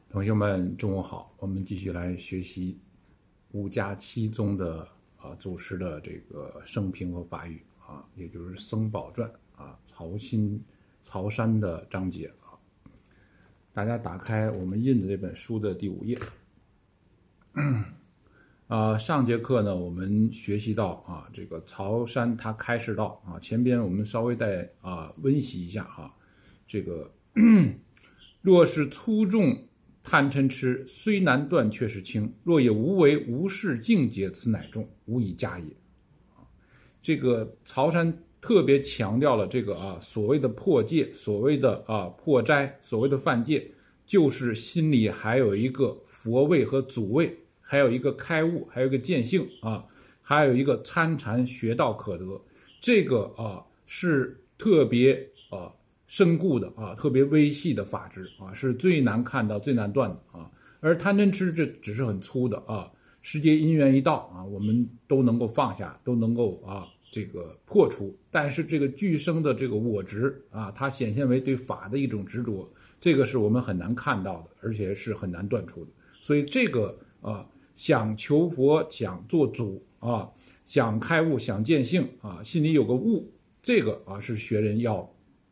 同学们，中午好！我们继续来学习五家七宗的祖师的这个生平和法语也就是《僧宝传》曹山的章节大家打开我们印的这本书的第5页。上节课呢，我们学习到这个曹山他开示到前边我们稍微再温习一下这个若是粗重贪嗔痴，虽难断却是轻；若也无为无事境界，此乃重，无以加也。这个曹山特别强调了这个所谓的破戒，所谓的破斋，所谓的犯戒，就是心里还有一个佛位和祖位，还有一个开悟，还有一个见性还有一个参禅学道可得。这个是特别深固的特别微细的法执是最难看到最难断的而贪嗔痴这只是很粗的世界因缘一到我们都能够放下，都能够这个破除。但是这个俱生的这个我执它显现为对法的一种执着，这个是我们很难看到的，而且是很难断除的。所以这个想求佛，想做主想开悟，想见性心里有个悟，这个是学人要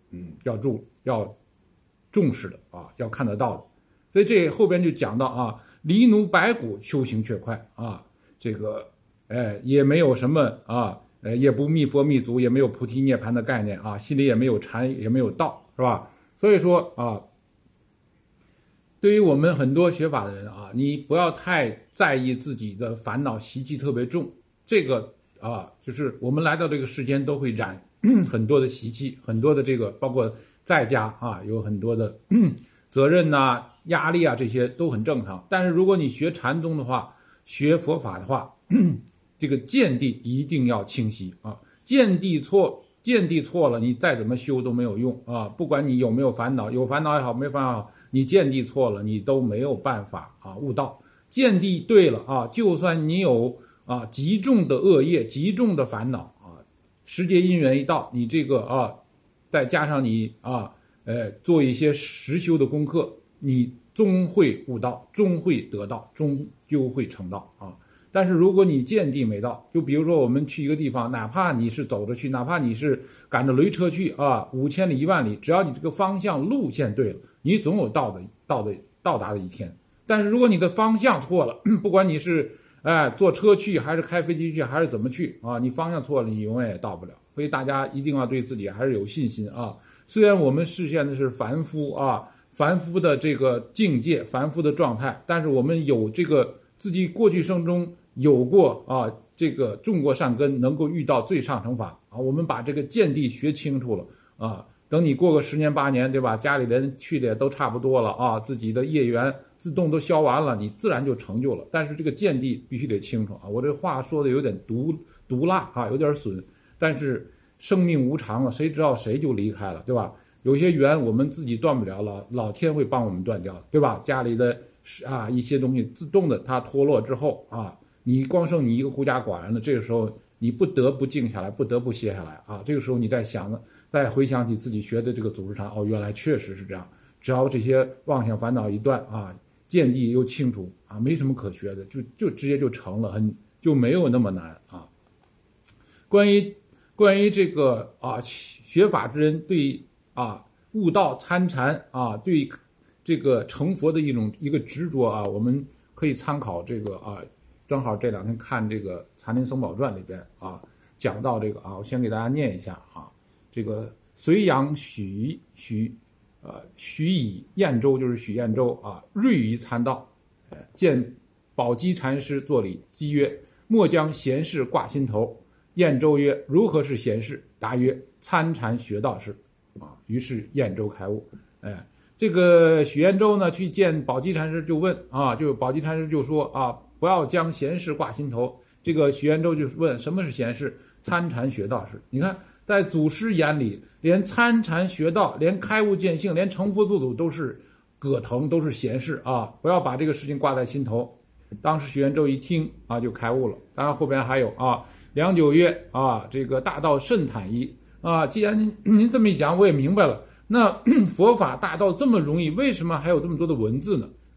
重视的要看得到的。所以这后边就讲到离奴白骨，修行却快这个也没有什么也不密佛密祖，也没有菩提涅槃的概念心里也没有禅，也没有道，是吧？所以说对于我们很多学法的人你不要太在意自己的烦恼习气特别重。这个就是我们来到这个世间都会染很多的习气，很多的这个包括在家有很多的责任压力这些都很正常。但是如果你学禅宗的话，学佛法的话这个见地一定要清晰见地错了，你再怎么修都没有用不管你有没有烦恼，有烦恼也好，没烦恼也好，你见地错了，你都没有办法悟道。见地对了就算你有极重的恶业，极重的烦恼时节因缘一到，你这个再加上你做一些实修的功课，你终会悟道，终会得道，终究会成道但是如果你见地没到，就比如说我们去一个地方，哪怕你是走着去，哪怕你是赶着驴车去5000里10000里，只要你这个方向路线对了，你总有到达的一天。但是如果你的方向错了，不管你是坐车去还是开飞机去还是怎么去你方向错了，你永远也到不了。所以大家一定要对自己还是有信心虽然我们视线的是凡夫凡夫的这个境界，凡夫的状态，但是我们有这个自己过去生中有过这个种过善根，能够遇到最上乘法我们把这个见地学清楚了等你过个10年8年，对吧？家里人去的也都差不多了自己的业缘自动都消完了，你自然就成就了。但是这个见地必须得清楚我这话说的有点毒辣有点损，但是生命无常了，谁知道谁就离开了，对吧？有些缘我们自己断不了了，老天会帮我们断掉，对吧？家里的一些东西自动的它脱落之后你光剩你一个孤家寡人了，这个时候你不得不静下来，不得不歇下来这个时候你再回想起自己学的这个祖师禅原来确实是这样。只要这些妄想烦恼一断见地又清楚没什么可学的，就直接就成了，就没有那么难关于这个学法之人对悟道参禅对这个成佛的一个执着我们可以参考这个正好这2天看这个《禅林僧宝传》里边讲到这个我先给大家念一下这个隋阳许以燕州，就是许彦州锐于参道见宝鸡禅师作礼，讥曰：莫将闲事挂心头。彦州曰：如何是闲事？答曰：参禅学道是于是彦州开悟这个许彦州呢去见宝鸡禅师，就问就宝鸡禅师就说不要将闲事挂心头。这个许彦州就问什么是闲事？参禅学道是。你看在祖师眼里，连参禅学道，连开悟见性，连成佛做主都是葛藤，都是闲事不要把这个事情挂在心头。当时许彦州一听就开悟了。当然后边还有良久曰这个大道甚坦夷既然您这么一讲，我也明白了。那佛法大道这么容易，为什么还有这么多的文字呢？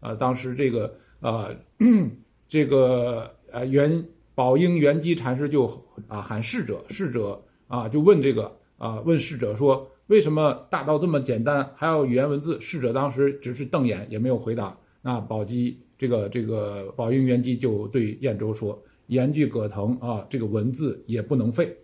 当时这个宝应元基禅师就喊侍者就问问侍者说，为什么大道这么简单还要语言文字？侍者当时只是瞪眼也没有回答。那宝应元基就对晏周说，言句葛藤这个文字也不能废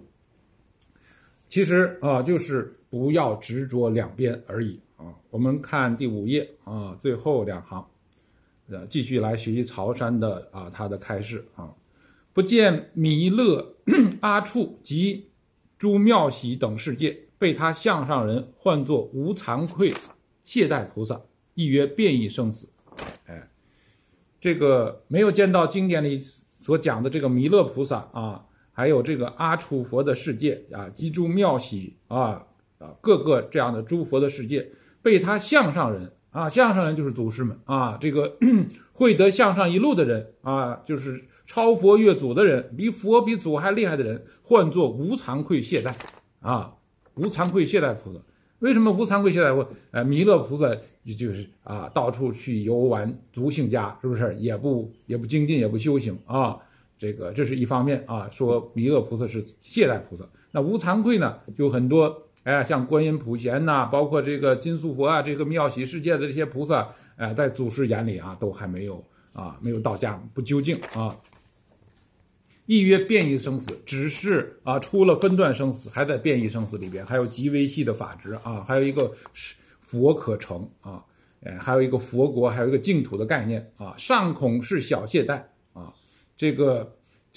其实就是不要执着两边而已我们看第5页最后2行继续来学习曹山的他的开示不见弥勒阿处及诸妙喜等世界被他项上人唤作无惭愧懈怠菩萨，亦曰变异生死。这个没有见到经典里所讲的这个弥勒菩萨还有这个阿处佛的世界及诸妙喜各个这样的诸佛的世界被他项上人项上人就是祖师们这个会得向上一路的人就是超佛越祖的人，比佛比祖还厉害的人，唤作无惭愧懈怠无惭愧懈怠菩萨。为什么无惭愧懈怠？弥勒菩萨就是到处去游玩足性家，是不是？也不精进，也不修行这是一方面说弥勒菩萨是懈怠菩萨。那无惭愧呢，就很多像观音普贤包括这个金素佛这个妙喜世界的这些菩萨在祖师眼里都还没有到家，不究竟亦曰变异生死，只是出了分段生死，还在变异生死里边，还有极微细的法执还有一个佛可成还有一个佛国，还有一个净土的概念尚恐是小懈怠这个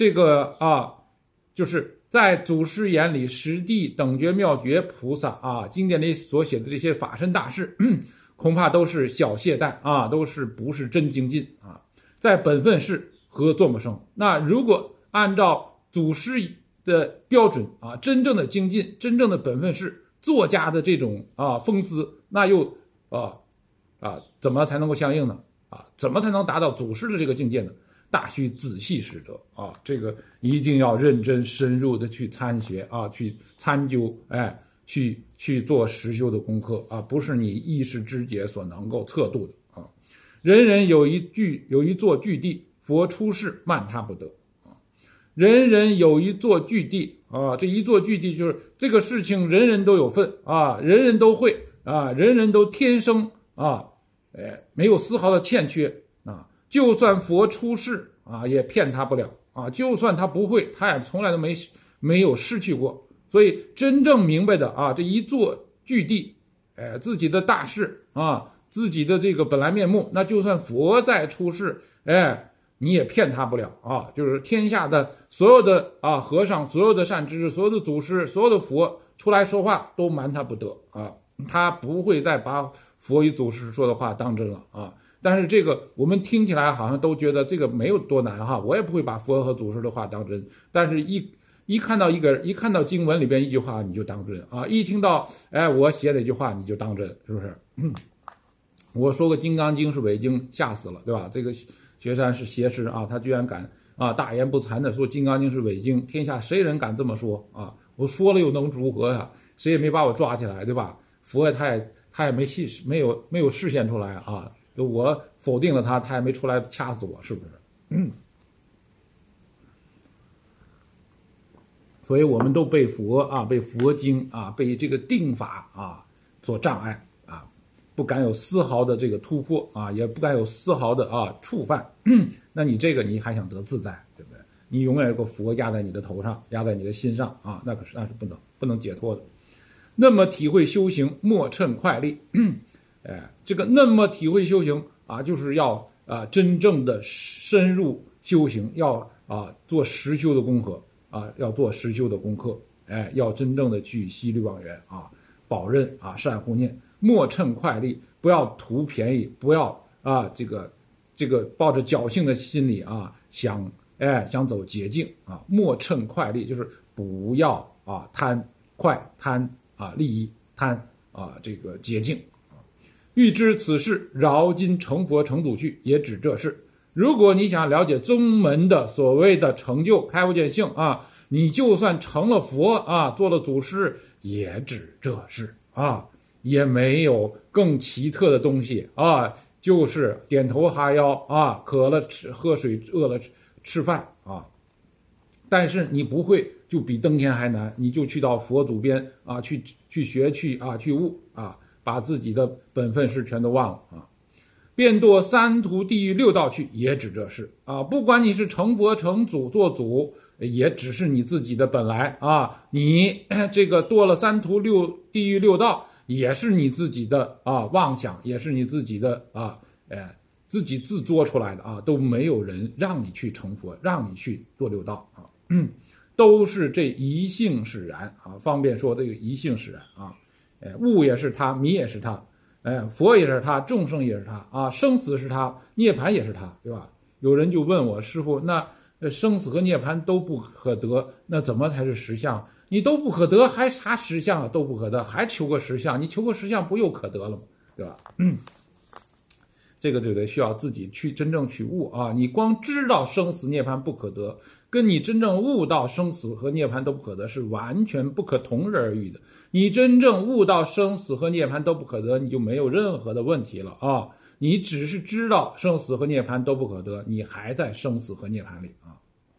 就是在祖师眼里，实地等觉妙觉菩萨经典里所写的这些法身大事恐怕都是小懈怠都是不是真精进在本分是何作么生。那如果按照祖师的标准真正的精进，真正的本分是作家的这种风姿，那又怎么才能够相应呢怎么才能达到祖师的这个境界呢？大须仔细识得这个一定要认真深入的去参学去参究去做实修的功课不是你一时之解所能够测度的人人有一座据地，佛出世慢他不得人人有一座据地这一座据地就是这个事情人人都有份人人都会人人都天生没有丝毫的欠缺就算佛出世也骗他不了就算他不会，他也从来都没有失去过。所以真正明白的这一座据地自己的大事自己的这个本来面目，那就算佛再出世你也骗他不了就是天下的所有的和尚，所有的善知识，所有的祖师，所有的佛出来说话都瞒他不得他不会再把佛与祖师说的话当真了但是这个我们听起来好像都觉得这个没有多难我也不会把佛和祖师的话当真，但是一看到经文里边一句话你就当真一听到我写的一句话你就当真，是不是？我说个《金刚经》是伪经，吓死了，对吧？这个学山是邪师他居然敢大言不惭的说《金刚经》是伪经，天下谁人敢这么说我说了又能如何呀？谁也没把我抓起来，对吧？佛他也没有示现出来就我否定了他也没出来掐死我，是不是？所以我们都被被佛经被这个定法所障碍不敢有丝毫的这个突破也不敢有丝毫的触犯那你这个你还想得自在，对不对？你永远有个佛压在你的头上，压在你的心上那是不能解脱的。那么体会修行，莫趁快力这个那么体会修行就是要真正的深入修行，要做实修的功课要做实修的功课要真正的去息虑望缘保任善护念，莫趁快力，不要图便宜，不要这个抱着侥幸的心理想走捷径莫趁快力，就是不要贪快，贪利益，贪这个捷径欲知此事，饶今成佛成度去，也指这事。如果你想了解宗门的所谓的成就开悟见性你就算成了佛做了祖师，也指这事也没有更奇特的东西就是点头哈腰啊，渴了喝水，饿了吃饭啊。但是你不会就比登天还难，你就去到佛祖边啊，去学去悟啊，把自己的本分事全都忘了啊。便堕三途地狱六道去，也指这事啊。不管你是成佛成祖做祖，也只是你自己的本来啊。你这个堕了三途地狱六道，也是你自己的妄想，也是你自己的自己自作出来的啊，都没有人让你去成佛，让你去堕六道啊。都是这一性使然啊，方便说这个一性使然啊。物也是他，迷也是他。佛也是他，众生也是他啊，生死是他，涅槃也是他，对吧？有人就问我师父，那生死和涅槃都不可得，那怎么才是实相？你都不可得，还啥实相啊？都不可得，还求个实相？你求个实相，不又可得了吗？对吧？这个就得需要自己去真正去悟啊！你光知道生死涅槃不可得，跟你真正悟到生死和涅槃都不可得是完全不可同日而语的。你真正悟到生死和涅槃都不可得，你就没有任何的问题了啊！你只是知道生死和涅槃都不可得，你还在生死和涅槃里啊。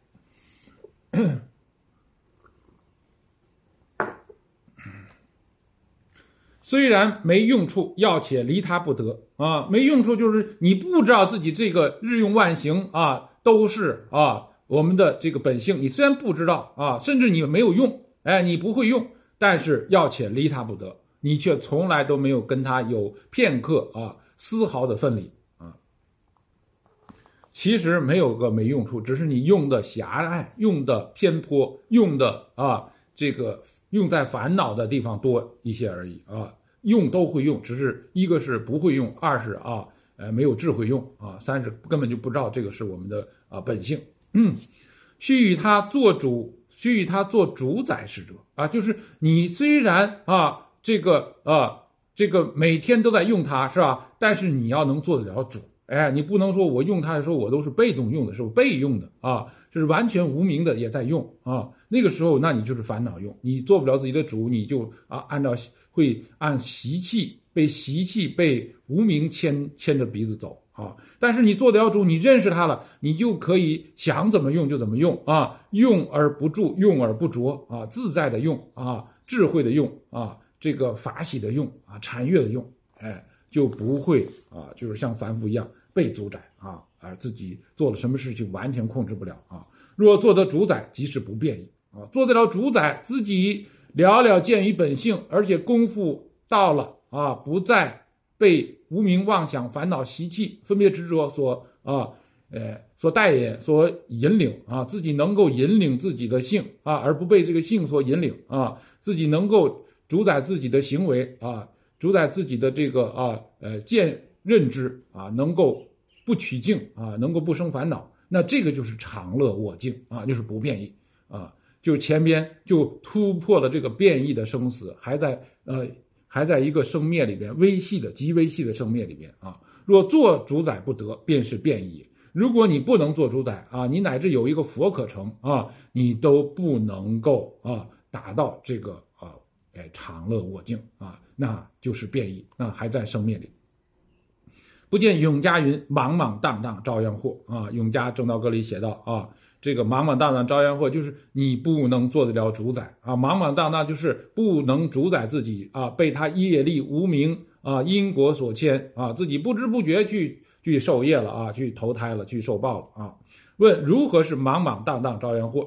虽然没用处，要且离他不得啊！没用处就是你不知道自己这个日用万行啊，都是我们的这个本性。你虽然不知道啊，甚至你没有用，你不会用，但是要且离他不得，你却从来都没有跟他有片刻丝毫的分离啊。其实没有个没用处，只是你用的狭隘，用的偏颇，用的这个用在烦恼的地方多一些而已啊。用都会用，只是一个是不会用，二是没有智慧用啊，三是根本就不知道这个是我们的本性。须与他做主，须与他做主宰使者啊，就是你虽然这个每天都在用它是吧？但是你要能做得了主。你不能说我用它的时候我都是被动用的，是被用的这是完全无名的也在用那个时候那你就是烦恼用，你做不了自己的主，你就会按习气被无名牵着鼻子走但是你做得了主，你认识它了，你就可以想怎么用就怎么用用而不住，用而不着自在的用智慧的用这个法喜的用禅悦的用，就不会就是像凡夫一样被主宰而自己做了什么事情完全控制不了若做得主宰，即是不变异做得了主宰，自己了了见于本性，而且功夫到了不再被无明妄想烦恼习气分别执着所带引所引领自己能够引领自己的性而不被这个性所引领自己能够主宰自己的行为主宰自己的这个认知能够不取境能够不生烦恼，那这个就是常乐我净就是不变异就前边就突破了这个变异的生死，还在一个生灭里边极微细的生灭里边若做主宰不得，便是变异。如果你不能做主宰你乃至有一个佛可成你都不能够达到这个常乐我净那就是变异，那还在生灭里。不见永嘉云莽莽荡荡照样惑永嘉正道歌里写到这个莽莽荡荡照样惑，就是你不能做得了主宰莽莽荡荡就是不能主宰自己被他业力无明因果所牵自己不知不觉去受业了去投胎了，去受报了问如何是莽莽荡荡照样惑？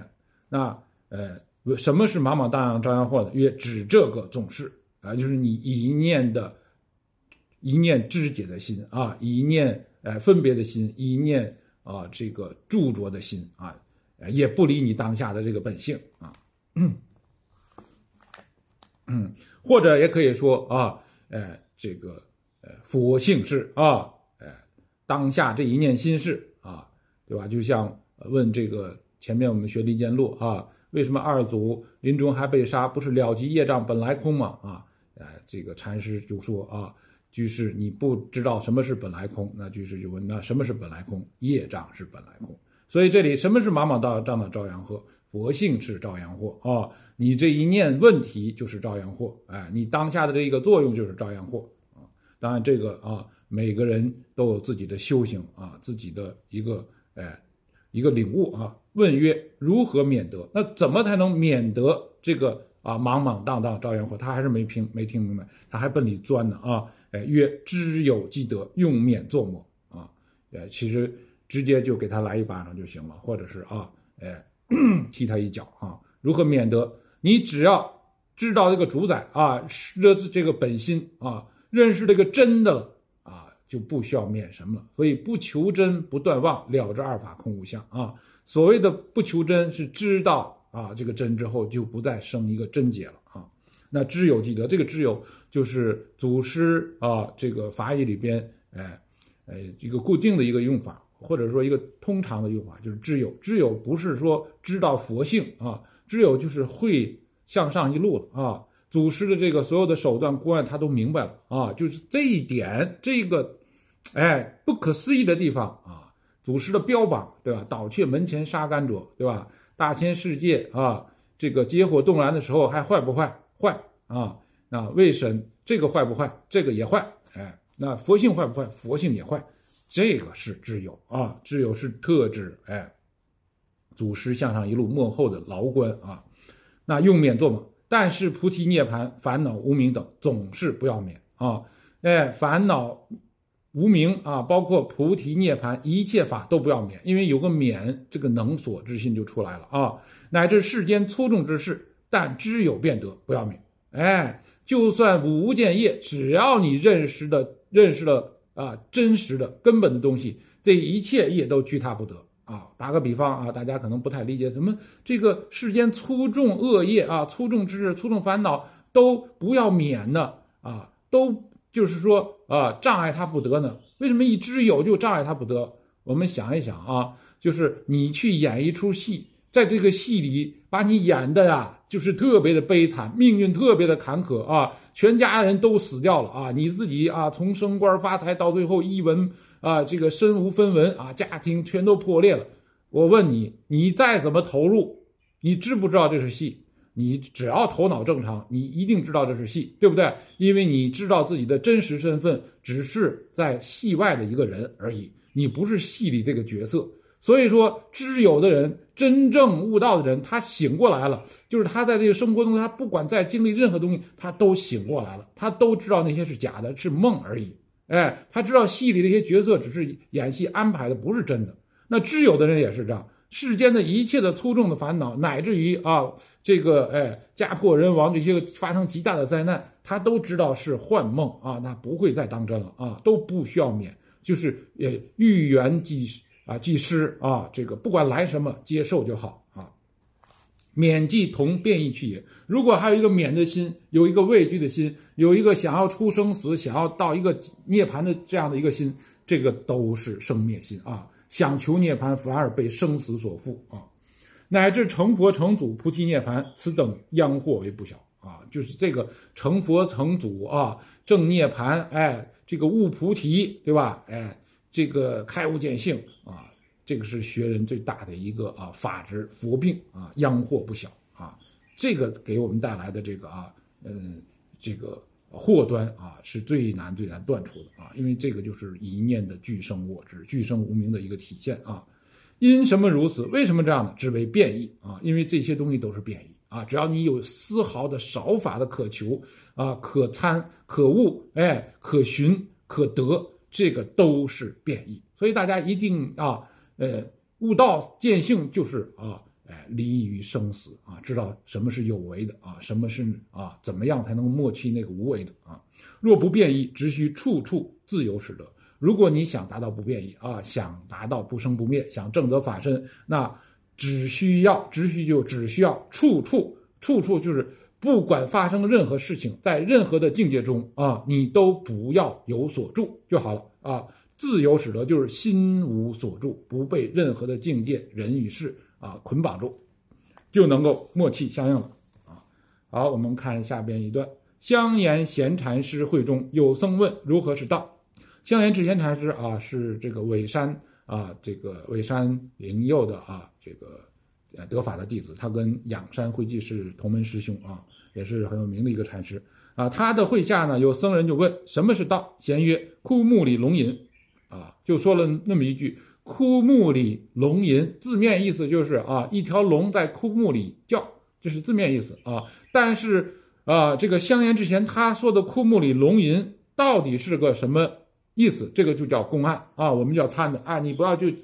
什么是莽莽荡荡照样惑呢？曰指这个总是就是你一念知解的心一念分别的心，一念这个著着的心也不离你当下的这个本性或者也可以说这个佛性是当下这一念心事对吧？就像问这个前面我们学离间录为什么二祖临终还被杀？不是了极业障本来空吗？这个禅师就说居士你不知道什么是本来空，那居士就问那什么是本来空？业障是本来空。所以这里什么是莽莽荡荡的照样惑？佛性是照样惑你这一念问题就是照样惑你当下的这个作用就是照样惑当然这个每个人都有自己的修行啊，自己的一个领悟啊。问曰：如何免得？那怎么才能免得这个莽莽荡荡招烟火？他还是没听明白，他还奔里钻呢啊！曰：知有积德，用免作么啊？其实直接就给他来一巴掌就行了，或者是踢他一脚啊。如何免得？你只要知道这个主宰啊，这个本心啊，认识这个真的了啊，就不需要免什么了。所以不求真，不断妄，了知二法空无相啊。所谓的不求真，是知道这个真之后，就不再生一个真解了啊。那知有积德，这个知有就是祖师这个法语里边一个固定的一个用法，或者说一个通常的用法，就是知有。知有不是说知道佛性啊，知有就是会向上一路了啊。祖师的这个所有的手段关他都明白了啊，就是这一点，这个不可思议的地方啊。祖师的标榜，对吧？倒却门前沙干者，对吧？大千世界啊，这个结火动燃的时候还坏不坏？坏啊！那为神这个坏不坏？这个也坏。那佛性坏不坏？佛性也坏。这个是知有啊，知有是特指祖师向上一路幕后的牢关啊。那用免作么？但是菩提涅槃、烦恼无明等总是不要免啊。烦恼无明啊，包括菩提涅槃，一切法都不要免，因为有个免，这个能所之心就出来了啊。乃至世间粗重之事，但知有便得，不要免。就算无间业，只要你认识了真实的根本的东西，这一切业都居他不得啊。打个比方啊，大家可能不太理解，什么这个世间粗重恶业啊、粗重之事、粗重烦恼都不要免呢啊，都就是说障碍他不得呢？为什么一知有就障碍他不得？我们想一想啊，就是你去演一出戏，在这个戏里把你演的就是特别的悲惨，命运特别的坎坷啊，全家人都死掉了啊，你自己从升官发财到最后一文这个身无分文啊，家庭全都破裂了。我问你，你再怎么投入，你知不知道这是戏？你只要头脑正常，你一定知道这是戏，对不对？因为你知道自己的真实身份只是在戏外的一个人而已，你不是戏里这个角色。所以说知有的人，真正悟道的人，他醒过来了，就是他在这个生活中，他不管在经历任何东西，他都醒过来了，他都知道那些是假的，是梦而已。他知道戏里那些角色只是演戏安排的，不是真的。那知有的人也是这样，世间的一切的粗重的烦恼，乃至于这个家破人亡，这些发生极大的灾难，他都知道是幻梦啊，那不会再当真了啊，都不需要免，就是欲缘即失啊，这个不管来什么，接受就好啊。免即同变异去也。如果还有一个免的心，有一个畏惧的心，有一个想要出生死，想要到一个涅槃的这样的一个心，这个都是生灭心啊。想求涅槃，反而被生死所缚啊。乃至成佛成祖菩提涅槃，此等殃祸为不小啊。就是这个成佛成祖证涅槃，这个悟菩提，对吧？这个开悟见性啊，这个是学人最大的一个法执佛病啊，殃祸不小啊。这个给我们带来的这个这个祸端是最难断除的因为这个就是一念的俱生我执、俱生无明的一个体现啊。因什么如此？为什么这样呢？只为变异因为这些东西都是变异只要你有丝毫的少法的渴求可参、可悟、可寻、可得，这个都是变异。所以大家一定悟道见性就是离于生死知道什么是有为的什么是怎么样才能默契那个无为的若不变异，只需处处自由使得。如果你想达到不变异想达到不生不灭，想证得法身，那只需要处处就是不管发生任何事情，在任何的境界中你都不要有所住就好了自由使得就是心无所住，不被任何的境界、人与事捆绑住，就能够默契相应了好，我们看下边一段。香严贤禅师会中有僧问如何是道。香严智贤禅师是这个尾山这个尾山灵佑的这个得法的弟子，他跟仰山慧济是同门师兄也是很有名的一个禅师。 啊，他的会下呢，有僧人就问什么是道，贤曰枯木里龙吟，啊，就说了那么一句枯木里龙吟，字面意思就是啊，一条龙在枯木里叫，这是字面意思啊。但是啊，这个香严智贤他说的枯木里龙吟到底是个什么意思？这个就叫公案啊，我们叫参的啊，你不要就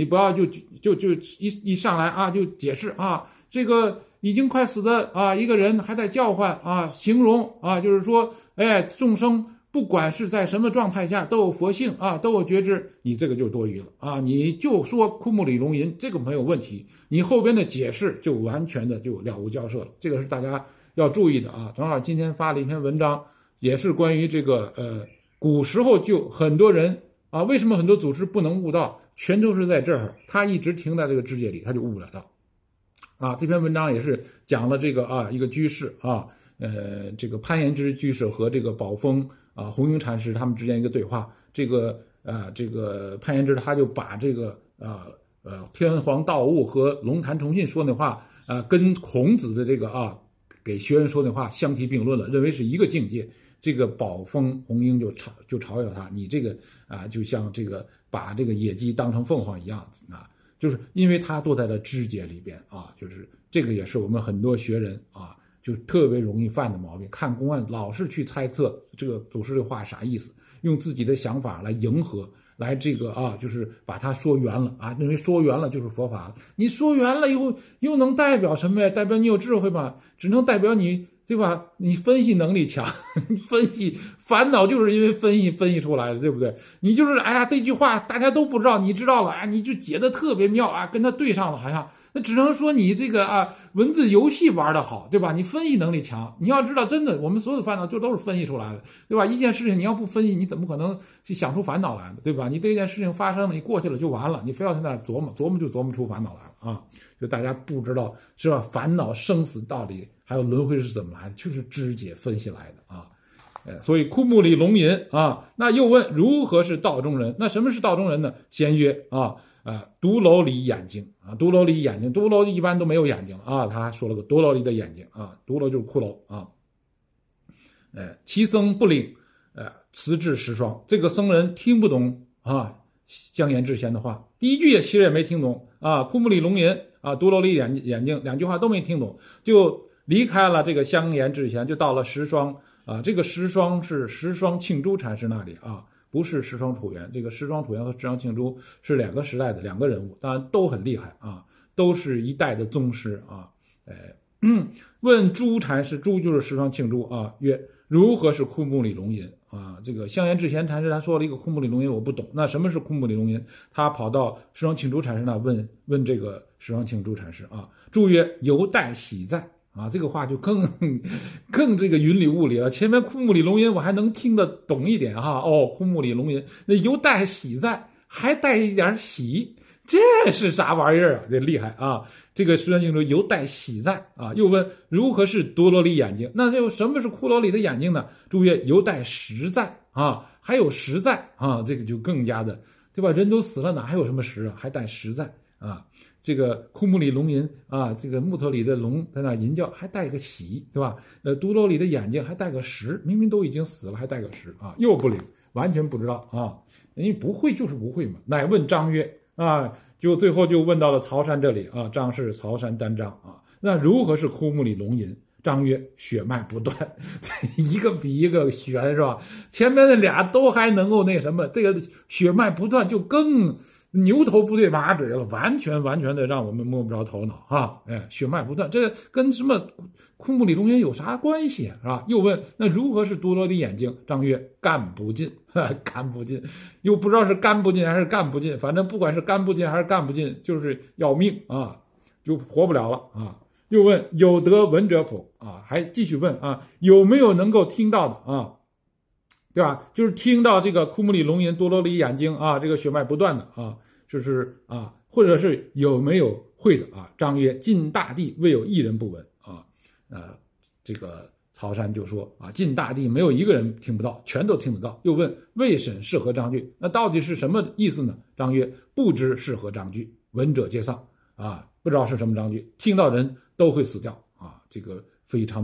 一上来啊就解释啊，这个已经快死的啊一个人还在叫唤啊，形容啊，就是说，哎，众生不管是在什么状态下都有佛性啊，都有觉知，你这个就多余了啊，你就说枯木里龙吟这个没有问题，你后边的解释就完全的就了无交涉了，这个是大家要注意的啊。正好今天发了一篇文章，也是关于这个古时候就很多人啊，为什么很多祖师不能悟道，全都是在这儿，他一直停在这个知界里，他就悟不了道。啊，这篇文章也是讲了这个啊，一个居士啊，这个潘岩之居士和这个宝峰啊弘英禅师他们之间一个对话。这个潘岩之他就把这个天皇道悟和龙潭崇信说那话跟孔子的这个给学员说那话相提并论了，认为是一个境界。这个宝峰弘英就嘲笑他，你这个就像这个把这个野鸡当成凤凰一样啊。就是因为他都在了知界里边啊，就是这个也是我们很多学人啊，就特别容易犯的毛病。看公案老是去猜测这个祖师的话啥意思，用自己的想法来迎合，来这个就是把它说圆了啊，认为说圆了就是佛法了。你说圆了以后又能代表什么呀？代表你有智慧吗？只能代表你，对吧？你分析能力强，分析烦恼就是因为分析出来的，对不对？你就是哎呀，这句话大家都不知道，你知道了，哎，你就解得特别妙啊，跟他对上了，好像那只能说你这个文字游戏玩得好，对吧？你分析能力强。你要知道，真的，我们所有的烦恼就都是分析出来的，对吧？一件事情你要不分析，你怎么可能去想出烦恼来呢？对吧？你这件事情发生了，你过去了就完了，你非要在那琢磨就琢磨出烦恼来了啊！就大家不知道是吧？烦恼、生死道理还有轮回是怎么来的，就是知解分析来的啊。所以枯木里龙吟啊，那又问如何是道中人？那什么是道中人呢？先曰独楼里眼睛啊，独楼里眼睛，独楼一般都没有眼睛了啊，他说了个独楼里的眼睛啊，独楼就是骷髅啊。其僧不领辞至十双，这个僧人听不懂香严智贤的话，第一句其实也没听懂啊，枯木里龙吟啊，独楼里眼睛两句话都没听懂，就离开了这个香严智贤，就到了十双啊，这个十双是十双庆珠禅师那里啊，不是十双楚原。这个十双楚原和十双庆珠是两个时代的两个人物，当然都很厉害啊，都是一代的宗师啊。问朱禅师，朱就是十双庆珠啊，曰如何是枯木里龙吟啊？这个香严智贤禅师他说了一个枯木里龙吟，我不懂，那什么是枯木里龙吟？他跑到十双庆珠禅师那问这个十双庆珠禅师啊，朱曰犹待喜在。啊，这个话就更这个云里雾里了。前面枯木里龙吟我还能听得懂一点哈，枯木里龙吟那犹带喜在，还带一点喜，这是啥玩意儿啊？这厉害啊！这个十双庆珠犹带喜在啊。又问如何是独楼里眼睛？那就什么是骷髅里的眼睛呢？注曰犹带实在啊，还有实在啊，这个就更加的，对吧？人都死了，哪还有什么实啊？还带实在啊。这个枯木里龙吟啊，这个木头里的龙在那吟叫，还带个喜，对吧？独楼里的眼睛还带个实，明明都已经死了，还带个实啊，又不领，完全不知道啊，因为不会就是不会嘛。乃问张曰啊，就最后就问到了曹山这里啊，张是曹山单张啊，那如何是枯木里龙吟？张曰血脉不断，一个比一个悬是吧？前面的俩都还能够那什么，这个血脉不断就更牛头不对马嘴了，完全的让我们摸不着头脑啊！血脉不断，这跟什么枯木里龙吟有啥关系啊？是吧？又问那如何是独楼里眼睛？张曰干不尽，干不尽，又不知道是干不尽还是干不尽，反正不管是干不尽还是干不尽，就是要命啊，就活不了了啊！又问有得闻者否啊？还继续问啊，有没有能够听到的啊？对吧？就是听到这个枯木里龙吟独楼里眼睛啊，这个血脉不断的啊，就是啊，或者是有没有会的啊？张曰晋大地未有一人不闻啊。这个曹山就说啊，晋大地没有一个人听不到，全都听得到。又问未审是何章句？那到底是什么意思呢？张曰不知是何章句，闻者皆丧啊，不知道是什么章句，听到人都会死掉啊，这个非常的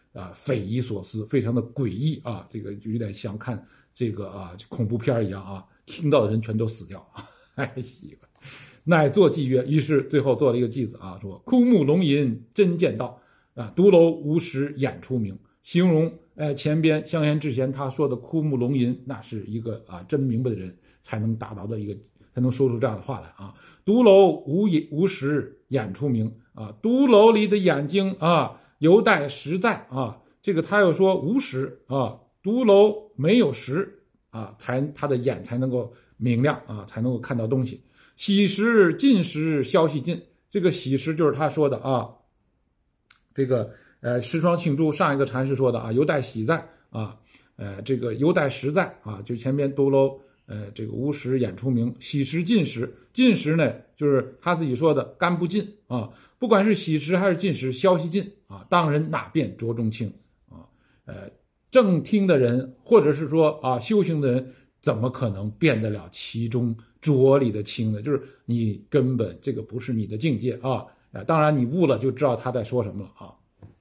匪夷所思，非常的诡异啊，这个有点像看这个恐怖片一样啊，听到的人全都死掉。哎呀，乃作记曰，于是最后做了一个记子啊，说枯木龙吟真见道独楼无实演出名，形容前边香烟智贤他说的枯木龙吟，那是一个真明白的人才能达到的一个，才能说出这样的话来啊。独楼无实眼出名啊，独楼里的眼睛犹待实在啊，这个他又说无实啊，独楼没有实啊，他的眼才能够明亮啊，才能够看到东西。喜时尽时消息尽，这个喜时就是他说的这个时霜庆珠上一个禅师说的犹待喜在这个犹待实在就前边独楼这个无实眼出名，喜时尽时，尽时呢就是他自己说的干不尽不管是喜时还是尽时，消息尽当人哪辨浊中清正听的人或者是说修行的人怎么可能辨得了其中浊里的清呢？就是你根本这个不是你的境界当然你悟了就知道他在说什么了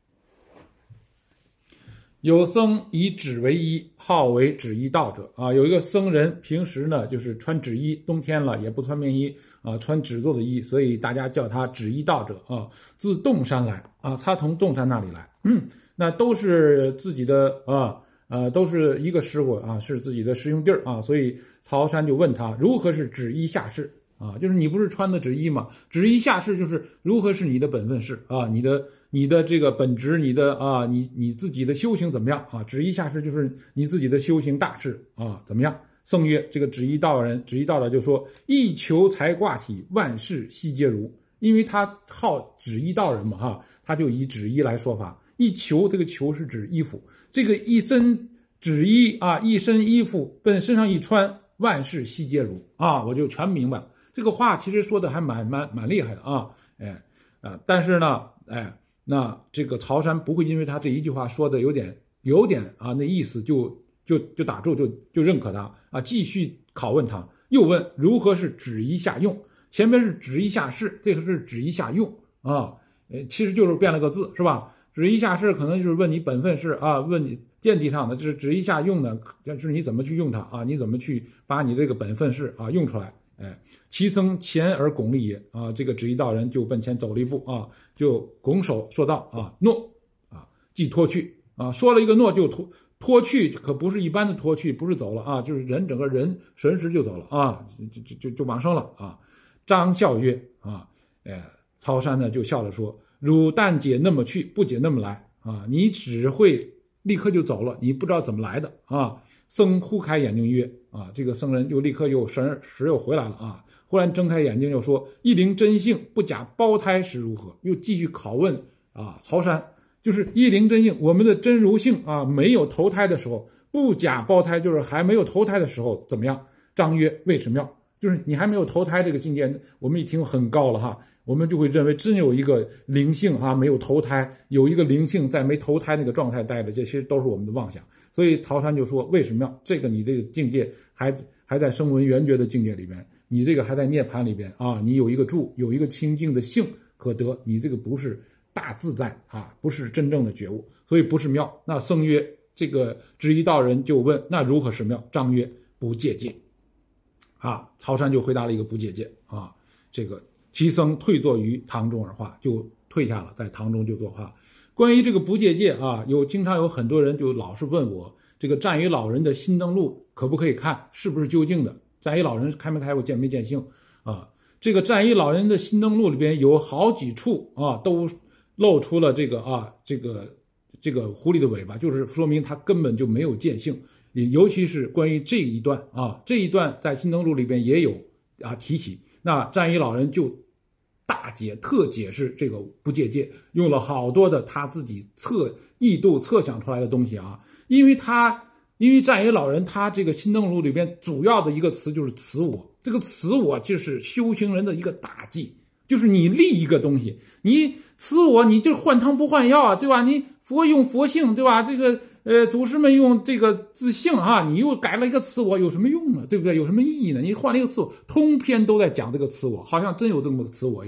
有僧以纸为衣，号为纸衣道者有一个僧人平时呢就是穿纸衣，冬天了也不穿棉衣穿纸做的衣，所以大家叫他纸衣道者自洞山来他从洞山那里来那都是自己的都是一个师傅是自己的师兄弟所以曹山就问他如何是纸衣下士就是你不是穿的纸衣吗？纸衣下士就是如何是你的本分事你的这个本职，你的你自己的修行怎么样纸衣下士就是你自己的修行大事怎么样？僧曰：这个纸衣道人，纸衣道的就说：一求才挂体，万事悉皆如。因为他好纸衣道人嘛他就以纸衣来说法。一求，这个求是指衣服，这个一身纸衣一身衣服奔身上一穿，万事悉皆如我就全明白了。这个话其实说的还蛮厉害的但是呢那这个曹山不会因为他这一句话说的有点那意思就打住就认可他继续拷问他，又问如何是纸衣下用，前面是纸衣下士，这个是纸衣下用其实就是变了个字是吧？纸衣下士可能就是问你本分事问你见地上的，就是纸衣下用呢，就是你怎么去用它你怎么去把你这个本分事用出来。其僧前而拱立也这个纸衣道人就奔前走了一步就拱手说道诺即脱去说了一个诺就脱去，可不是一般的脱去，不是走了就是人整个人神识就走了就往生了张笑曰曹山呢就笑着说：汝但解那么去，不解那么来你只会立刻就走了，你不知道怎么来的僧忽开眼睛曰这个僧人又立刻又神识又回来了忽然睁开眼睛又说：一灵真性，不假胞胎是如何？又继续拷问曹山，就是一灵真性，我们的真如性没有投胎的时候，不假胞胎就是还没有投胎的时候怎么样？张曰：为什么要？就是你还没有投胎这个境界，我们一听很高了我们就会认为真有一个灵性没有投胎，有一个灵性在没投胎那个状态待着，这些都是我们的妄想。所以曹山就说：为什么要这个？你这个境界还在声闻缘觉的境界里边，你这个还在涅槃里边你有一个住，有一个清净的性可得，你这个不是大自在不是真正的觉悟，所以不是妙。那僧曰：这个纸衣道人就问：那如何是妙？张曰：不戒戒曹山就回答了一个不戒戒这个其僧退坐于堂中而化，就退下了，在堂中就作画。关于这个不戒戒经常有很多人就老是问我，这个战鱼老人的心灯录可不可以看，是不是究竟的？战鱼老人开没开过，见没见性这个战鱼老人的心灯录里边有好几处都露出了这个狐狸的尾巴，就是说明他根本就没有见性。尤其是关于这一段这一段在心灯录里边也有提起。那战鱼老人就特解释这个不戒戒，用了好多的他自己意度测想出来的东西因为战鱼老人他这个心灯录里边主要的一个词就是此我，这个此我就是修行人的一个大忌，就是你立一个东西，你此我你就换汤不换药对吧？你佛用佛性对吧？这个祖师们用这个自性你又改了一个此我，有什么用呢？对不对？有什么意义呢？你换了一个此我，通篇都在讲这个此我，好像真有这么个此我一样。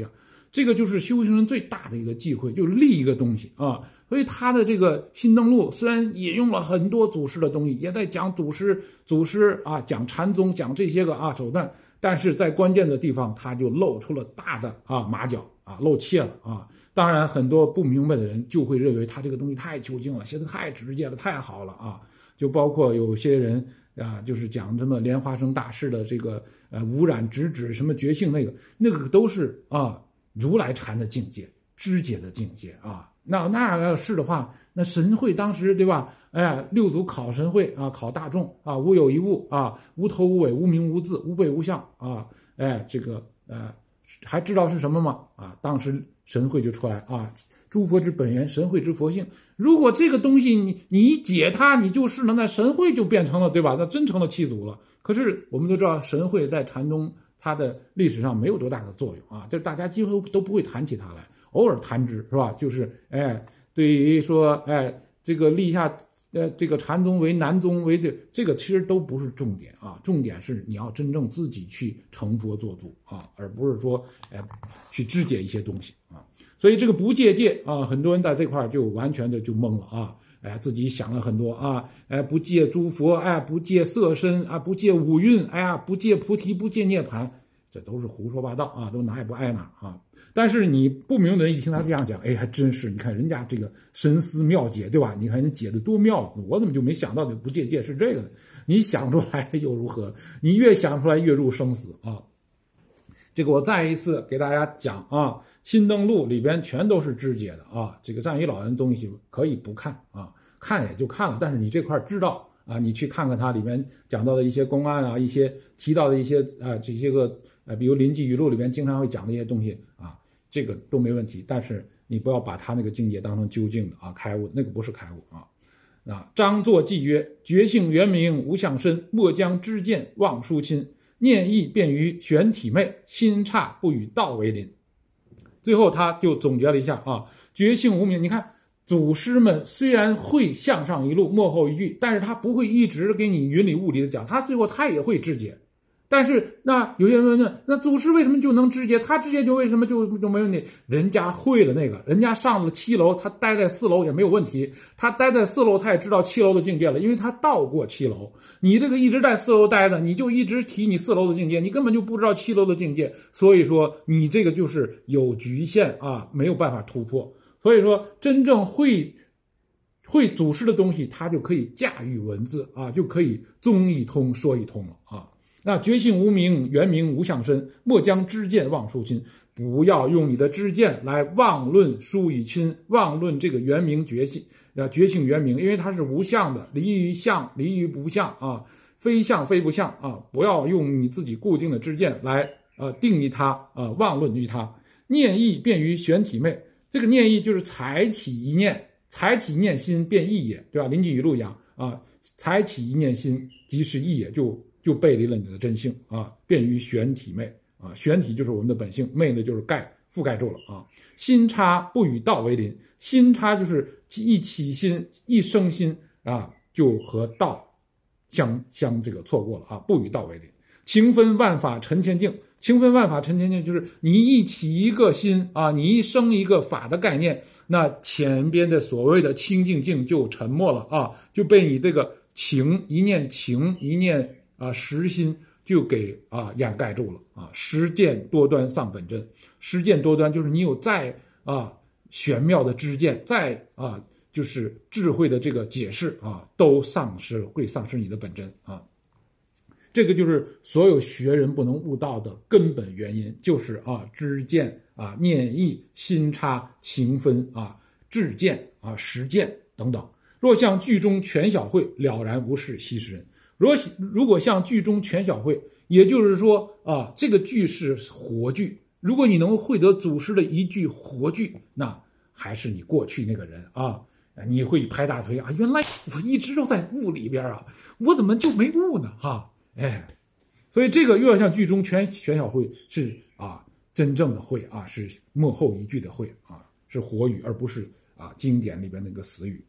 这个就是修行人最大的一个忌讳，就是立一个东西啊。所以他的这个新登录虽然引用了很多祖师的东西，也在讲祖师啊，讲禅宗，讲这些个手段，但是在关键的地方他就露出了大的马脚啊，露怯了啊。当然很多不明白的人就会认为他这个东西太究竟了，写的太直接了，太好了啊。就包括有些人就是讲什么莲花生大师的这个无染直指什么觉性，那个都是如来禅的境界，知解的境界啊。那要是的话，那神会当时对吧？六祖考神会考大众无有一物无头无尾，无名无字，无辈无相这个还知道是什么吗？当时神会就出来诸佛之本源，神会之佛性。如果这个东西你一解它，你就是了，那神会就变成了对吧？那真成了七祖了。可是我们都知道，神会在禅宗它的历史上没有多大的作用就大家几乎都不会谈起它来，偶尔谈之是吧？就是对于说这个立下这个禅宗为南宗为这个其实都不是重点重点是你要真正自己去成佛做主而不是说去知解一些东西所以这个不戒戒很多人在这块就完全的就懵了自己想了很多不戒诸佛不戒色身不戒五蕴不戒菩提不戒涅槃，这都是胡说八道都哪也不挨哪但是你不明的人一听他这样讲，还真是，你看人家这个神思妙解，对吧？你看人解的多妙，我怎么就没想到的不戒戒是这个呢？你想出来又如何？你越想出来越入生死这个我再一次给大家讲新登录里边全都是知解的这个战鱼老人东西可以不看看也就看了，但是你这块知道你去看看它里面讲到的一些公案一些提到的一些这些个比如临济语录里边经常会讲的一些东西这个都没问题，但是你不要把他那个境界当成究竟的开悟，那个不是开悟章作记曰：觉性圆明无相身，莫将知见忘疏亲，念意便于玄体昧，心差不与道为邻。最后他就总结了一下觉性无明，你看祖师们虽然会向上一路幕后一句，但是他不会一直给你云里雾里的讲，他最后他也会知解。但是那有些人问，那祖师为什么就能知解？他知解就为什么就没问题？人家会了人家上了7楼，他待在4楼也没有问题。他待在4楼，他也知道7楼的境界了，因为他到过7楼。你这个一直在4楼待着，你就一直提你4楼的境界，你根本就不知道7楼的境界。所以说你这个就是有局限没有办法突破。所以说真正会祖师的东西，他就可以驾驭文字就可以宗一通说一通了那觉性无明，圆明无相身，莫将知见忘疏亲。不要用你的知见来妄论疏与亲，妄论这个圆明觉性圆明，因为它是无相的，离于相，离于不相非相非不相不要用你自己固定的知见来定义它妄论于它。念意便于玄体昧，这个念意就是采起一念，采起一念心便意也，对吧？临济语录讲采起一念心即是意也，就背离了你的真性便于玄体昧玄体就是我们的本性，昧呢就是覆盖住了心差不与道为邻，心差就是一起心一生心就和道相这个错过了不与道为邻。情分万法陈前境，情分万法陈前境就是你一起一个心你一生一个法的概念，那前边的所谓的清净境就沉没了就被你这个情一念实心就给掩盖住了实见多端丧本真。实见多端就是你有再玄妙的知见，再就是智慧的这个解释都会丧失你的本真这个就是所有学人不能悟道的根本原因，就是知见念意心差情分智见实见等等。若像剧中全小会，了然无事息事人。如果像剧中全小会，也就是说这个剧是活剧，如果你能会得祖师的一句活剧，那还是你过去那个人你会拍大腿原来我一直都在悟里边我怎么就没悟呢所以这个又要像剧中全小会是真正的会是幕后一句的会是活语，而不是经典里边那个死语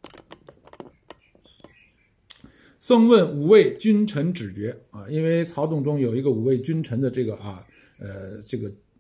僧问五位君臣指决因为曹洞中有一个五位君臣的这个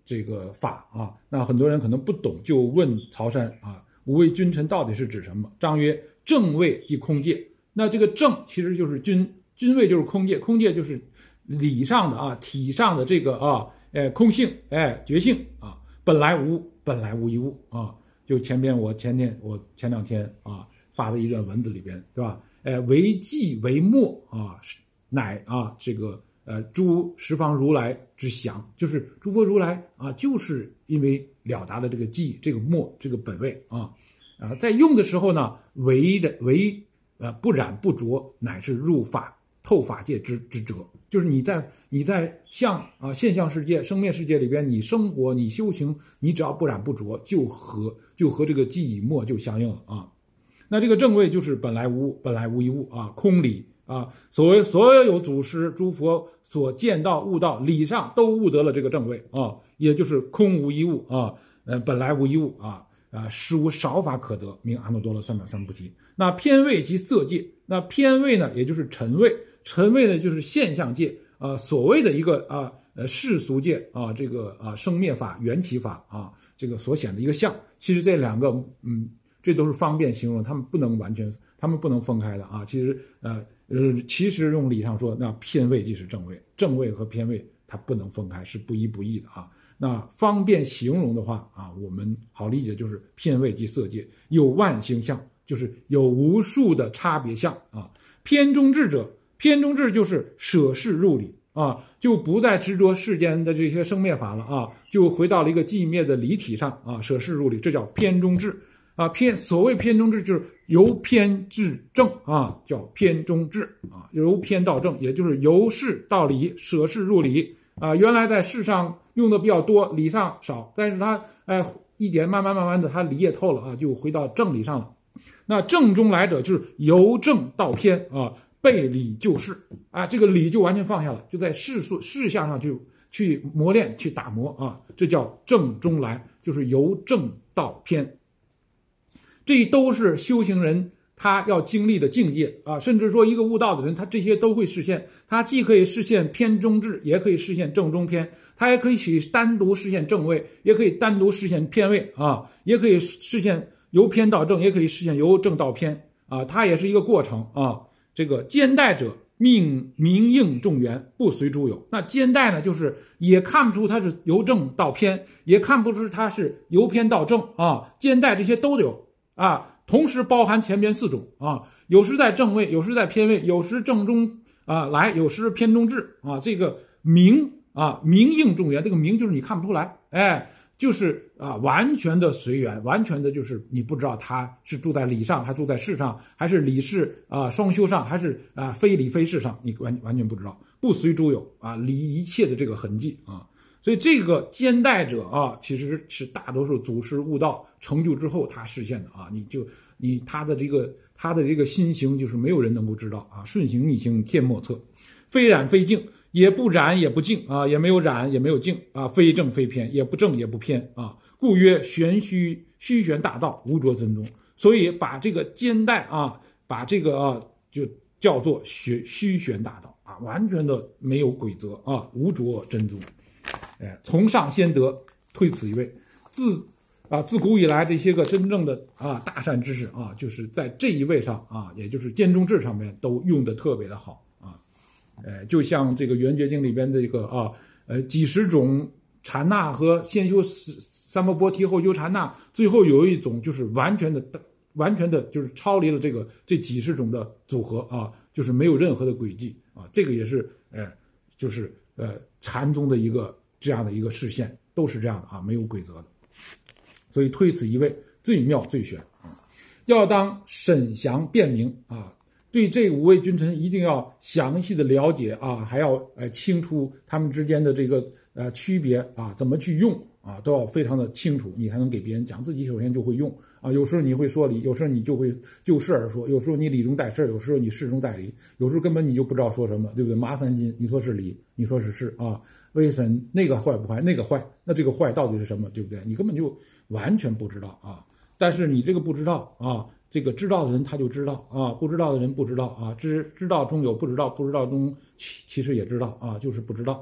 这个法啊。那很多人可能不懂，就问曹参啊，五位君臣到底是指什么？张曰：正位即空界。那这个正其实就是君位就是空界，空界就是理上的啊，体上的这个啊，空性，觉性啊，本来无一物啊。就前两天啊发的一段文字里边，对吧？为寂为末啊，乃啊这个诸十方如来之祥，就是诸佛如来啊，就是因为了达了这个寂这个末这个本位啊，在用的时候呢，为不染不着，乃是入法透法界之者。就是你在现象世界、生灭世界里边，你生活、你修行，你只要不染不着，就和这个寂与末就相应了啊。那这个正位就是本来无一物啊，空理啊。所有祖师诸佛所见到悟道理上都悟得了这个正位啊，也就是空无一物啊，本来无一物啊。实无少法可得，名阿耨多罗三藐三菩提。那偏位即色界，那偏位呢，也就是尘位，尘位呢就是现象界所谓的一个世俗界啊，这个生灭法、缘起法啊，这个所显的一个相。其实这两个这都是方便形容，他们不能分开的啊。其实用理上说，那偏位即是正位，正位和偏位它不能分开，是不一不异的啊。那方便形容的话啊，我们好理解就是偏位即色界，有万形相，就是有无数的差别相啊。偏中至者，偏中至就是舍事入理啊，就不再执着世间的这些生灭法了啊，就回到了一个寂灭的理体上啊，舍事入理，这叫偏中至啊。所谓偏中至就是由偏至正啊，叫偏中至啊，由偏到正，也就是由事到理，舍事入理啊。原来在事上用的比较多，理上少，但是它一点慢慢的，它理也透了啊，就回到正理上了。那正中来者就是由正到偏啊，背理就事啊，这个理就完全放下了，就在事项上去磨练，去打磨啊，这叫正中来，就是由正到偏。这都是修行人他要经历的境界啊，甚至说一个悟道的人，他这些都会实现。他既可以实现偏中至，也可以实现正中偏，他也可以单独实现正位，也可以单独实现偏位啊，也可以实现由偏到正，也可以实现由正到偏啊，它也是一个过程啊。这个兼代者，名应众缘，不随诸有。那兼代呢，就是也看不出它是由正到偏，也看不出它是由偏到正啊，兼代这些都有啊，同时包含前边四种啊，有时在正位，有时在偏位，有时正中来，有时偏中至啊。这个名应众缘，这个名就是你看不出来，就是完全的随缘，完全的就是你不知道他是住在理上，还住在事上，还是理事双修上，还是非理非事上，你完全不知道，不随诸有啊，离一切的这个痕迹啊。所以这个兼代者啊，其实是大多数祖师悟道成就之后他实现的啊。他的这个心行就是没有人能够知道啊，顺行逆行天莫测，非染非净，也不染也不净啊，也没有染也没有净啊，非正非偏，也不正也不偏啊，故曰虚玄大道，无着真宗。所以把这个兼代把这个就叫做虚玄大道啊，完全的没有规则啊，无着真宗。从上先得，退此一位。自古以来这些个真正的大善知识啊，就是在这一位上啊，也就是兼中至上面都用的特别的好啊。就像这个《圆觉经》里边的这个几十种禅那和先修三摩波提后修禅那，最后有一种就是完全的就是超离了这几十种的组合啊，就是没有任何的轨迹啊。这个也是就是禅宗的一个这样的一个示现，都是这样的啊，没有规则的。所以推此一位最妙最玄啊，要当审详辨明啊，对这五位君臣一定要详细的了解啊，还要清楚他们之间的这个区别啊，怎么去用啊，都要非常的清楚，你才能给别人讲。自己首先就会用啊，有时候你会说理，有时候你就会就事而说，有时候你理中带事，有时候你事中带理，有时候根本你就不知道说什么，对不对？麻三斤，你说是理，你说是事啊，为什么那个坏不坏，那个坏，那这个坏到底是什么，对不对？你根本就完全不知道啊。但是你这个不知道啊，这个知道的人他就知道啊，不知道的人不知道啊，知道中有不知道，不知道中其实也知道啊，就是不知道。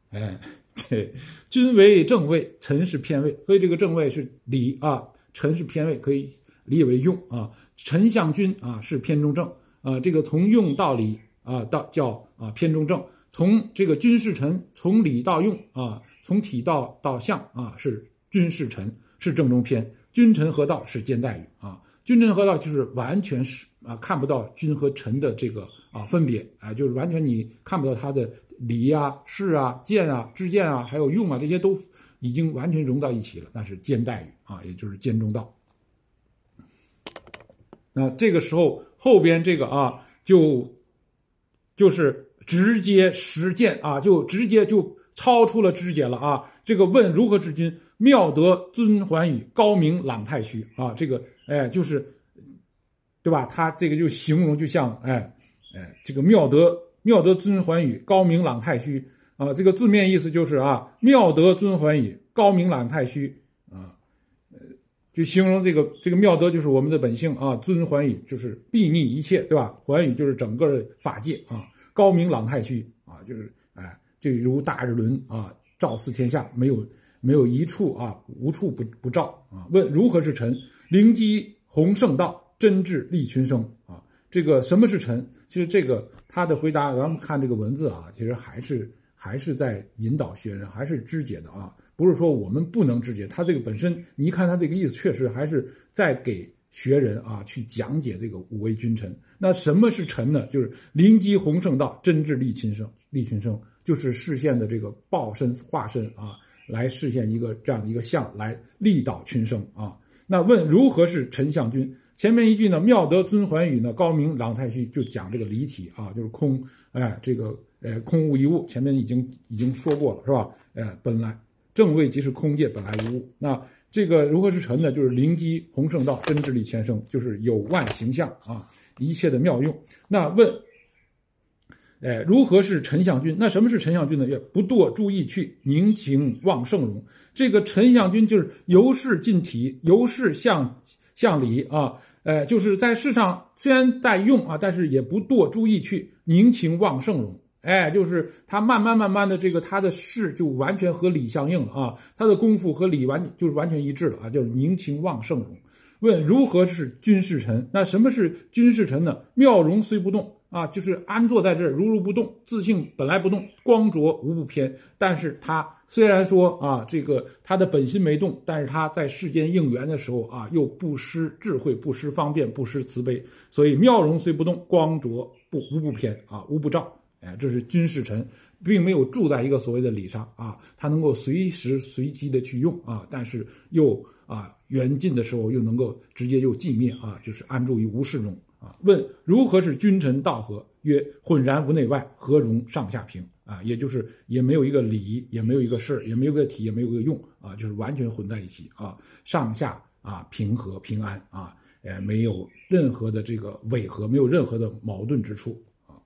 哎，对，君为正位，臣是偏位，所以这个正位是理啊，臣是偏位，可以理解为用啊。臣向君啊是偏中正啊，这个从用到理啊到叫啊偏中正，从这个君是臣，从理到用啊，从体到相啊是君是臣，是正中偏。君臣合道是兼待语啊，君臣合道就是完全是啊看不到君和臣的这个啊分别啊，就是完全你看不到他的理啊、事啊、见啊、知见啊，还有用啊，这些都已经完全融到一起了，那是兼待语啊，也就是兼中道。那这个时候后边这个啊，就是直接实践啊，就直接就超出了肢解了啊。这个问如何治君？妙德尊寰宇，高明朗太虚啊。这个就是对吧？他这个就形容就像这个妙德尊寰宇，高明朗太虚啊。这个字面意思就是啊，妙德尊寰宇，高明朗太虚啊。就形容这个妙德就是我们的本性啊，尊寰宇就是睥睨一切，对吧？寰宇就是整个法界啊，高明朗太虚啊，就是这如大日轮啊，照四天下，没有一处啊，无处不照啊。问如何是臣？灵机弘圣道，真智利群生啊。这个什么是臣？其实这个他的回答，咱们看这个文字啊，其实还是在引导学人，还是肢解的啊。不是说我们不能肢解，他这个本身，你一看他这个意思，确实还是在给学人啊去讲解这个五位君臣。那什么是臣呢？就是灵机弘圣道，真智利群生，就是视线的这个报身化身啊，来视现一个这样的一个相，来利导群生啊。那问如何是臣向君？前面一句呢，妙德尊寰宇呢，高明朗太虚，就讲这个离体啊，就是空，这个空无一物，前面已经说过了，是吧？本来正位即是空界，本来无物。那这个如何是臣呢？就是灵机弘圣道，真智利全生，就是有万形象啊，一切的妙用。那问，如何是臣向君？那什么是臣向君呢？也不堕诸意趣，宁情忘圣容。这个臣向君就是由事尽体，由事向理啊。就是在世上虽然在用啊，但是也不堕诸意趣，宁情忘圣容。就是他慢慢的这个他的事就完全和理相应了啊，他的功夫和理就是完全一致了啊，就是宁情忘圣容。问如何是君是臣？那什么是君是臣呢？妙容虽不动啊，就是安坐在这儿如不动，自性本来不动，光浊无不偏。但是他虽然说啊，这个他的本心没动，但是他在世间应缘的时候啊，又不失智慧，不失方便，不失慈悲，所以妙容虽不动，光浊无不偏啊，无不照。这是君是臣，并没有住在一个所谓的理上啊，他能够随时随机的去用啊，但是又缘尽的时候又能够直接又寂灭啊，就是安住于无事中啊。问如何是君臣道合？曰浑然无内外，何容上下平啊？也就是也没有一个理，也没有一个事，也没有一个体，也没有一个用啊，就是完全混在一起啊，上下平和平安啊，没有任何的这个违和，没有任何的矛盾之处。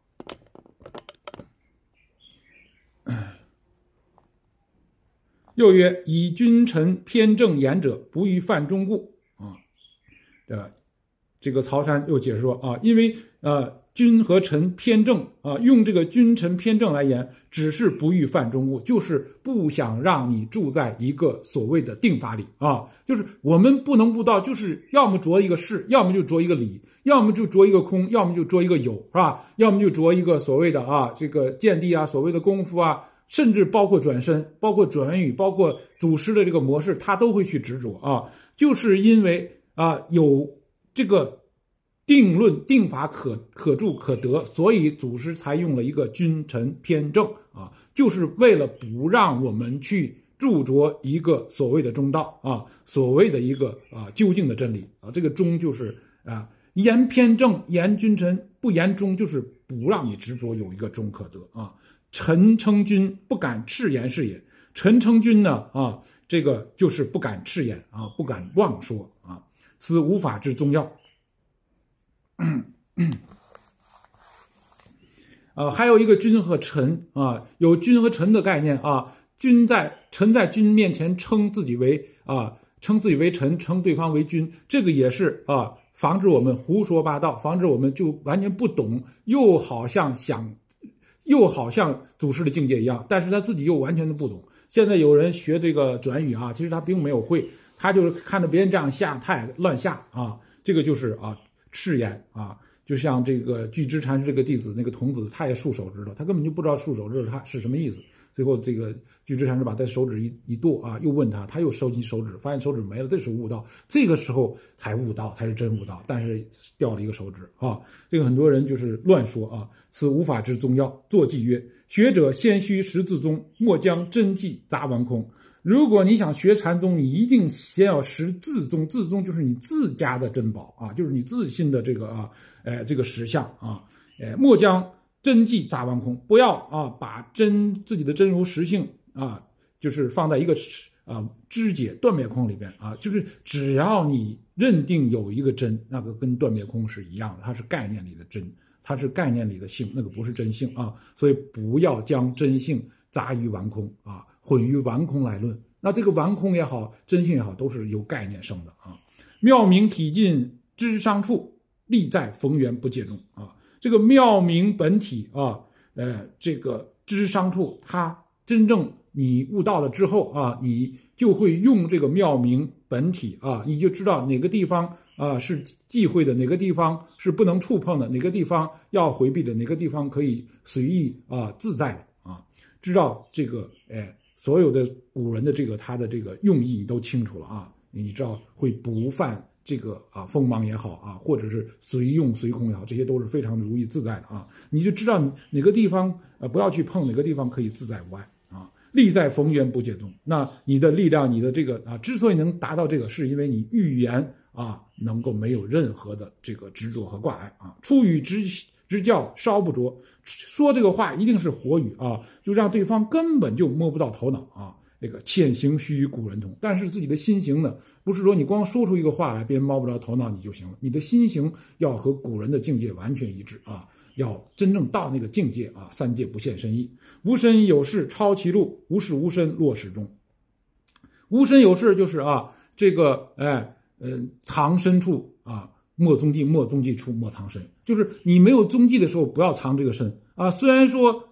又曰：以君臣偏正言者，不欲犯中故啊。这个曹山又解释说啊，因为君和臣偏正啊，用这个君臣偏正来言，只是不欲犯中故，就是不想让你住在一个所谓的定法里啊，就是我们不能不到，就是要么着一个事，要么就着一个理，要么就着一个空，要么就着一个有，是吧？要么就着一个所谓的这个见地啊，所谓的功夫啊。甚至包括转身，包括转语，包括祖师的这个模式，他都会去执着啊，就是因为有这个定论定法可助可得，所以祖师才用了一个君臣偏正啊，就是为了不让我们去著着一个所谓的中道啊，所谓的一个究竟的真理啊，这个中就是言偏正，言君臣，不言中，就是不让你执着有一个中可得啊。臣称君，不敢赤言是也。臣称君呢这个就是不敢赤言啊，不敢妄说啊，此无法之宗要。还有一个君和臣啊，有君和臣的概念啊。臣在君面前称自己为臣，称对方为君，这个也是防止我们胡说八道，防止我们就完全不懂，又好像想又好像祖师的境界一样，但是他自己又完全的不懂。现在有人学这个转语啊，其实他并没有会，他就是看着别人这样下，他也乱下啊，这个就是啊赤言啊。就像这个巨之禅师这个弟子那个童子，他也束手指头，他根本就不知道束手指头他是什么意思。最后这个巨之禅师把他手指一剁啊，又问他，他又收起手指，发现手指没了，这是悟道。这个时候才悟道，才是真悟道。但是掉了一个手指啊，这个很多人就是乱说啊。此无法之宗要，作记曰：学者先须识自宗，莫将真迹杂玩空。如果你想学禅宗，你一定先要识自宗，自宗就是你自家的珍宝啊，就是你自信的这个这个实相啊，莫将真迹杂玩空，不要啊把自己的真如实性啊，就是放在一个肢解断灭空里边啊，就是只要你认定有一个真，那个跟断灭空是一样的，它是概念里的真，它是概念里的性，那个不是真性啊，所以不要将真性杂于玩空啊，混于玩空来论。那这个玩空也好，真性也好，都是由概念生的啊。妙明体尽知伤处，力在逢源不借中啊。这个妙明本体啊，这个知伤处，它真正你悟到了之后啊，你就会用这个妙明本体啊，你就知道哪个地方啊是忌讳的，哪个地方是不能触碰的，哪个地方要回避的，哪个地方可以随意啊自在的啊，知道这个所有的古人的这个他的这个用意你都清楚了啊，你知道会不犯这个锋芒也好啊，或者是随用随空也好，这些都是非常如意自在的啊，你就知道哪个地方不要去碰，哪个地方可以自在无碍啊。力在逢源不借宗，那你的力量，你的这个之所以能达到这个，是因为你预言能够没有任何的这个执着和挂碍啊。出语之教稍不着，说这个话一定是活语啊，就让对方根本就摸不到头脑啊。这个潜行须与古人同，但是自己的心行呢，不是说你光说出一个话来，别人摸不着头脑你就行了，你的心行要和古人的境界完全一致啊。要真正到那个境界啊，三界不现身意，无身有事超其路，无事无身落始终。无身有事就是这个藏身处啊，莫踪迹，莫踪迹处莫藏身，就是你没有踪迹的时候，不要藏这个身啊。虽然说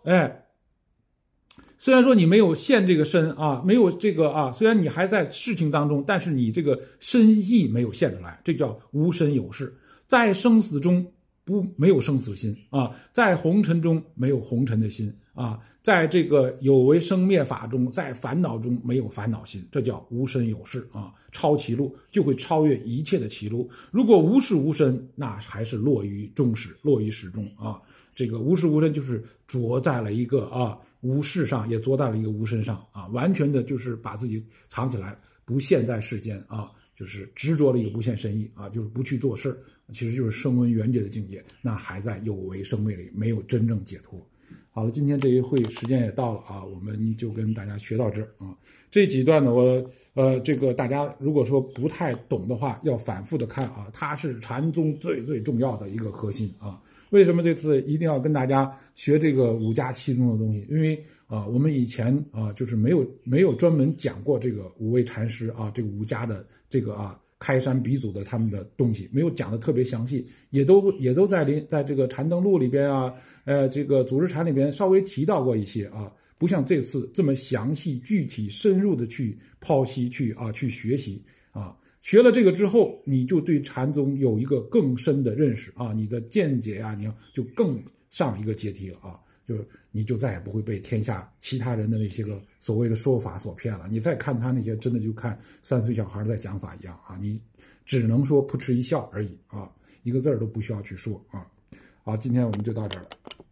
你没有现这个身啊，没有这个虽然你还在事情当中，但是你这个身意没有现出来，这叫无身有事。在生死中没有生死心啊，在红尘中没有红尘的心啊，在这个有为生灭法中，在烦恼中没有烦恼心，这叫无身有事啊。超其路就会超越一切的歧路。如果无事无身，那还是落于终始，落于始终啊。这个无事无身就是着在了一个无事上，也着在了一个无身上啊，完全的就是把自己藏起来，不现在世间啊。就是执着了一个不现身意啊，就是不去做事，其实就是声闻缘觉的境界，那还在有为生灭里，没有真正解脱。好了，今天这一会时间也到了啊，我们就跟大家学到这儿啊。这几段呢，这个大家如果说不太懂的话，要反复的看啊，它是禅宗最最重要的一个核心啊。为什么这次一定要跟大家学这个五家七宗的东西？因为我们以前就是没有专门讲过这个五位禅师这个五家的这个开山鼻祖的他们的东西，没有讲的特别详细，也都在这个禅灯录里边这个祖师禅里边稍微提到过一些不像这次这么详细、具体、深入的去剖析、去学习学了这个之后，你就对禅宗有一个更深的认识你的见解你就更上一个阶梯了就是你就再也不会被天下其他人的那些个所谓的说法所骗了。你再看他那些，真的就看3岁小孩在讲法一样你只能说扑哧一笑而已一个字儿都不需要去说好，今天我们就到这儿了。